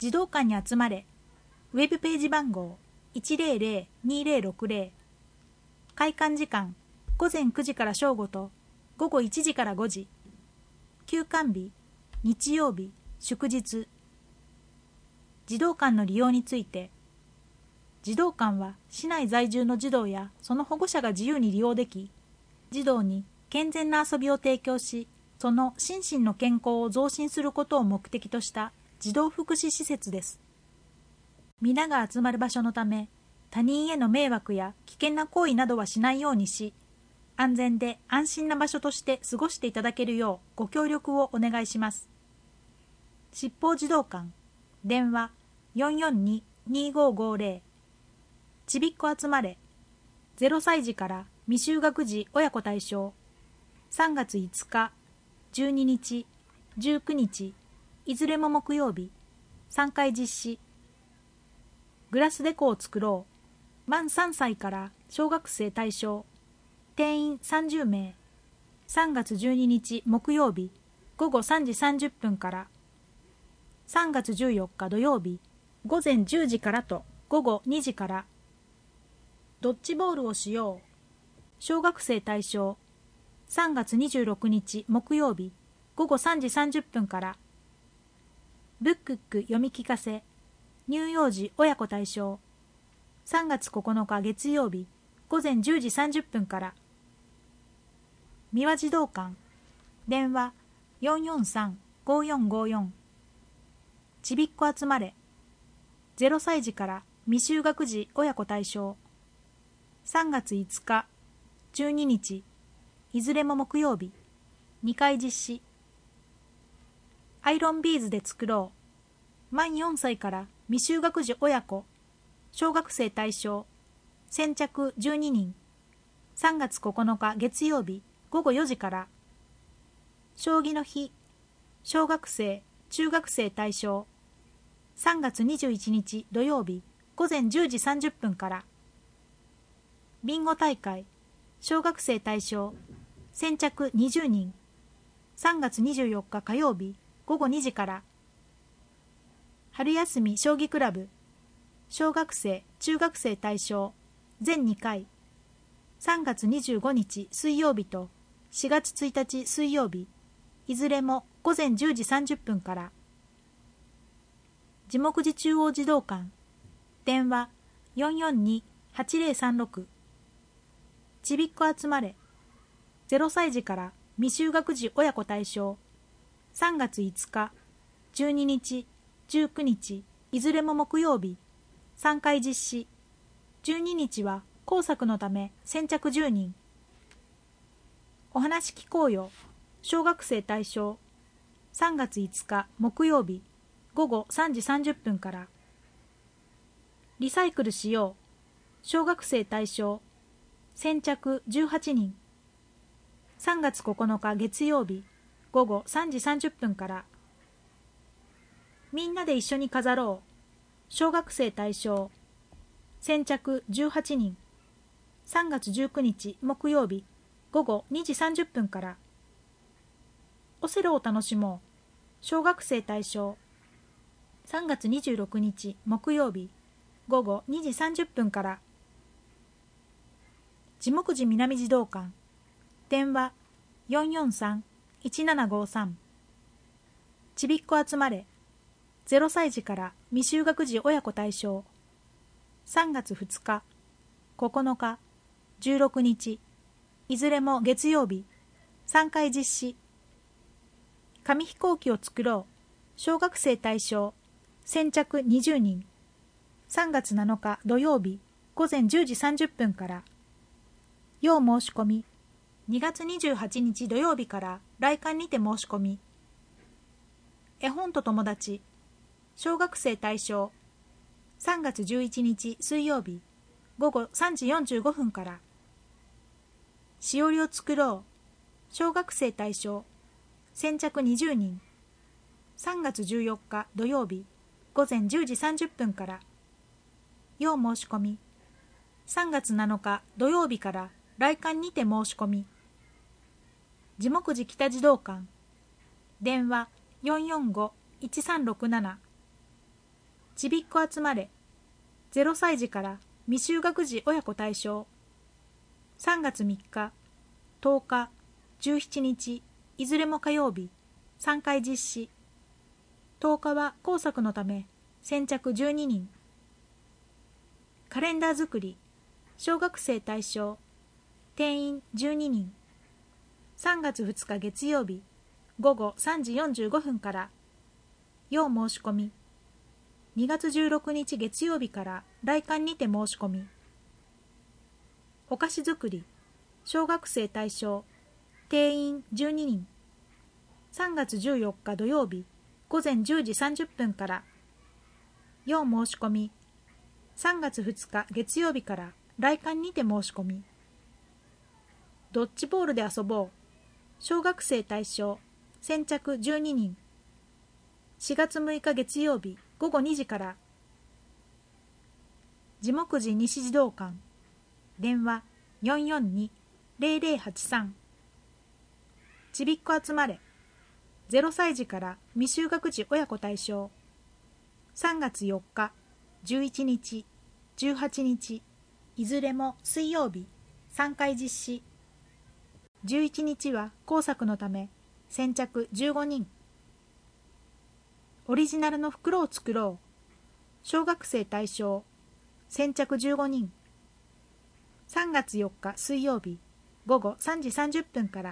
児童館に集まれ。ウェブページ番号 100-2060。開館時間午前9時から正午と午後1時から5時。休館日日曜日、祝日。児童館の利用について、児童館は市内在住の児童やその保護者が自由に利用でき、児童に健全な遊びを提供し、その心身の健康を増進することを目的とした児童福祉施設です。皆が集まる場所のため、他人への迷惑や危険な行為などはしないようにし、安全で安心な場所として過ごしていただけるようご協力をお願いします。七宝児童館、電話 442-2550。ちびっこ集まれ。0歳児から未就学児親子対象。3月5日、12日、19日、いずれも木曜日、3回実施。グラスデコを作ろう。満3歳から小学生対象。定員30名。3月12日木曜日、午後3時30分から。3月14日土曜日、午前10時からと午後2時から。ドッジボールをしよう。小学生対象。3月26日木曜日、午後3時30分から。ブックック読み聞かせ。乳幼児親子対象。3月9日月曜日、午前10時30分から。三輪児童館。電話 443-5454。ちびっこ集まれ。0歳児から未就学児親子対象。3月5日、12日、いずれも木曜日、2回実施。アイロンビーズで作ろう。満4歳から未就学児親子、小学生対象。先着12人。3月9日月曜日、午後4時から。将棋の日、小学生、中学生対象。3月21日土曜日、午前10時30分から。ビンゴ大会、小学生対象。先着20人。3月24日火曜日、午後2時から。春休み将棋クラブ、小学生、中学生対象。全2回。3月25日水曜日と4月1日水曜日、いずれも午前10時30分から。地木寺中央児童館。電話 442-8036。ちびっこ集まれ。0歳児から未就学児親子対象。3月5日、12日、19日、いずれも木曜日、3回実施。12日は工作のため先着10人。お話聞こうよ。小学生対象。3月5日木曜日、午後3時30分から。リサイクルしよう。小学生対象。先着18人。3月9日月曜日、午後3時30分から。みんなで一緒に飾ろう。小学生対象。先着18人。3月19日木曜日、午後2時30分から。オセロを楽しもう。小学生対象。3月26日木曜日、午後2時30分から。地木寺南児童館。電話 443-1753。ちびっこ集まれ。0歳児から未就学児親子対象。3月2日、9日、16日、いずれも月曜日、3回実施。紙飛行機を作ろう。小学生対象。先着20人。3月7日土曜日、午前10時30分から。要申し込み。2月28日土曜日から来館にて申し込み。絵本と友達。小学生対象。3月11日水曜日、午後3時45分から。しおりを作ろう。小学生対象。先着20人。3月14日土曜日、午前10時30分から。要申し込み。3月7日土曜日から来館にて申し込み。地木寺北児童館。電話 445-1367。 ちびっこ集まれ0歳児から未就学児親子対象。3月3日、10日、17日、いずれも火曜日、3回実施。10日は工作のため先着12人。カレンダー作り、小学生対象、定員12人。3月2日月曜日、午後3時45分から。要申し込み。2月16日月曜日から来館にて申し込み。お菓子作り、小学生対象、定員12人。3月14日土曜日、午前10時30分から。要申し込み。3月2日月曜日から来館にて申し込み。ドッジボールで遊ぼう。小学生対象、先着12人。4月6日月曜日午後2時から。地木寺西児童館。電話442-0083。ちびっこ集まれ。0歳児から未就学児親子対象。3月4日、11日、18日、いずれも水曜日、3回実施。11日は工作のため、先着15人。オリジナルの袋を作ろう。小学生対象、先着15人。3月4日水曜日、午後3時30分から。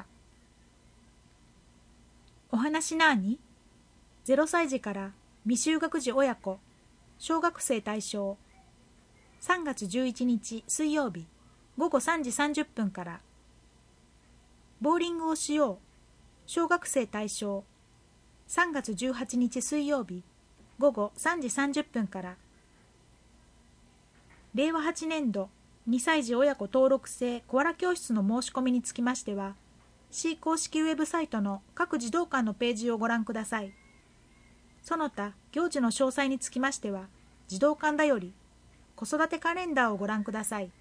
お話なーに ?0 歳児から未就学児親子、小学生対象。3月11日水曜日、午後3時30分から。ボーリングをしよう。小学生対象。3月18日水曜日、午後3時30分から。令和8年度2歳児親子登録制コアラ教室の申し込みにつきましては、市公式ウェブサイトの各児童館のページをご覧ください。その他行事の詳細につきましては、児童館だより子育てカレンダーをご覧ください。